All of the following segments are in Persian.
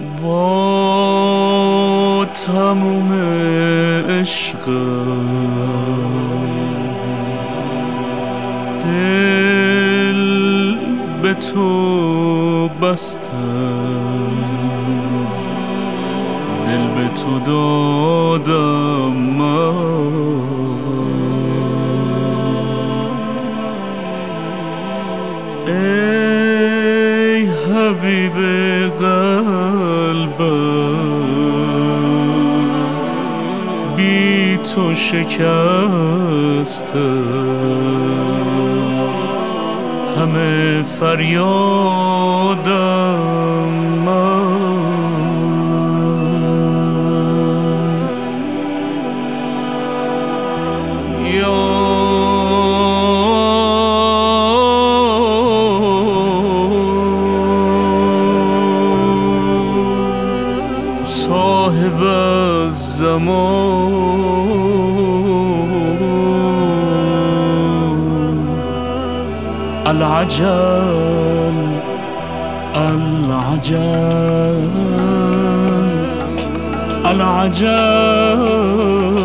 با تموم عشق دل به تو بستم، دل به تو دادم من. ای حبیب قلبم بی تو شکستم، همه فریادم من. یا صاحب الزمان، العجل العجل العجل.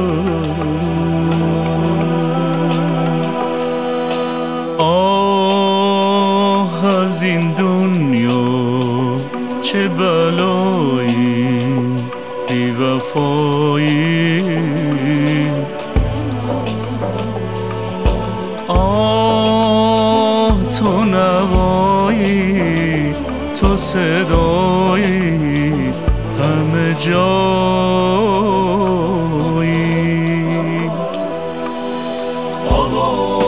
آه از این دنیا چه بلایی، بی وفایی. آه تو نوایی، تو صدایی، همه جایی. آقا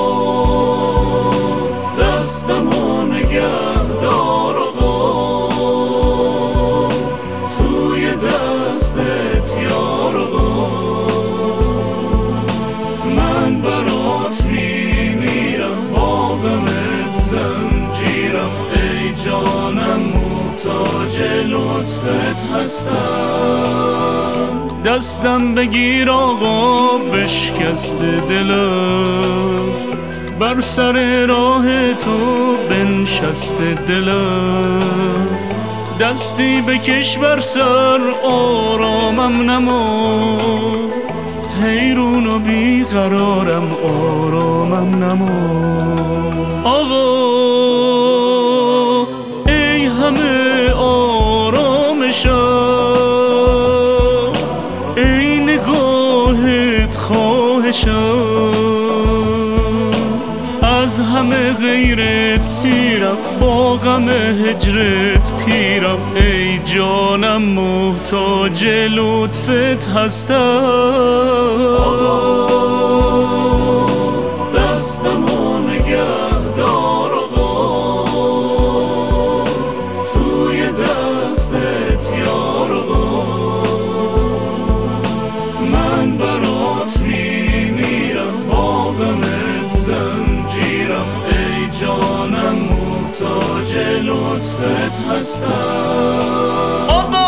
دستمو نگه دار، آقا توی دستت یار. آقا من برات میمیرم، با غمت زنجیرم. ای جانم محتاج لطفت هستم. دستم بگیر آقا بشکست دلم، بر سر راه تو بنشست دلم. دستی بکش بر سر آرامم نما، حیرون و بیقرارم آرامم نما. آقا ای همه آرامشم، ای نگاهت خواهشم. از همه غیرت سیرم، با غم هجرت پیرم. ای جانم محتاج لطفت هستم. دستمو نگه دار، آقا توی دستت یار. آقا من برات میمیرم، با غمت زنجیرم. ای جانم محتاج لطفت هستم. آقا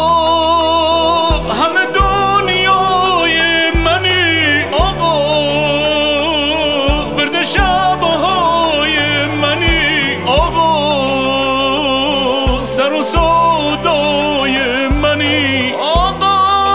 همه دنیای منی، آقا ورد شبهای منی. آقا سر و سودای منی. آقا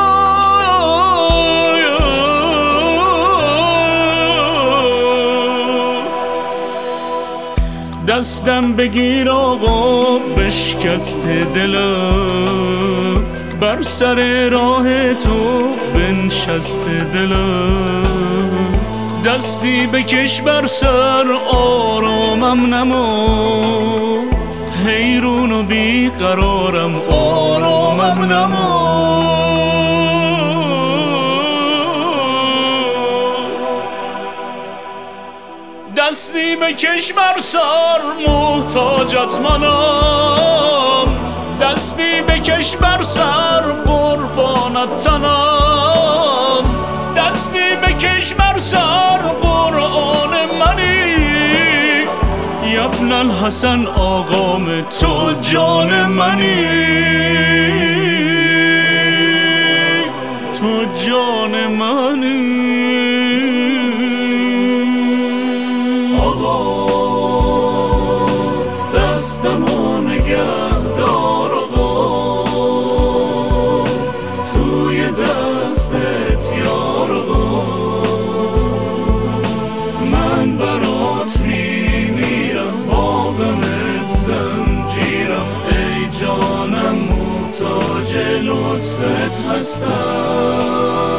دستم بگیر آقا بشکست دلم، بر سر راه تو بنشست دلم. دستی بکش بر سر آرامم نما، حیرون و بیقرارم آرامم نما. دستی بکش بر سر محتاجت منم، دستی بکش بر سر قربانت تنم. دستی بکش بر سر قرآن منی، ابن الحسن آقام تو جان منی. تو جان منی. آقا دستمو نگه دار، آقا هستم.